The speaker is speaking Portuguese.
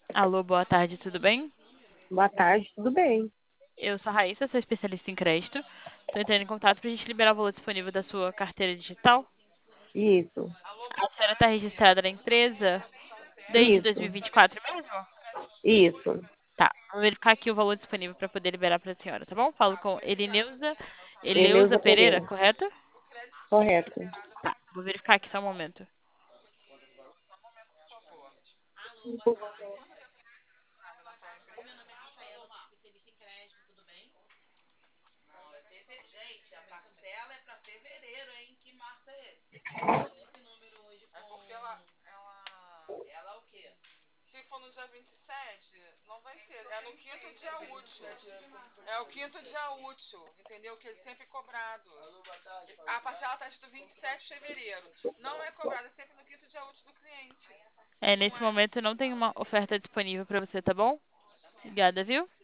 Alô, boa tarde, tudo bem? Boa tarde, tudo bem? Eu sou a Raíssa, sou especialista em crédito. Estou entrando em contato para a gente liberar o valor disponível da sua carteira digital. Isso, A senhora está registrada na empresa desde isso, 2024 mesmo? isso. Tá, vou verificar aqui o valor disponível para poder liberar para a senhora, tá bom? Falo com Eleusa Eleusa Pereira, Pereira, correto? correto. Tá, vou verificar aqui só um momento. Se for no dia 27, não vai ser. É no quinto dia útil. É o quinto dia útil, entendeu? Que ele sempre é cobrado. A parcela está do 27 de fevereiro. Não é cobrada, é sempre no quinto dia útil do cliente. É, Não nesse é. momento não tem uma oferta disponível para você, tá bom? Obrigada, viu?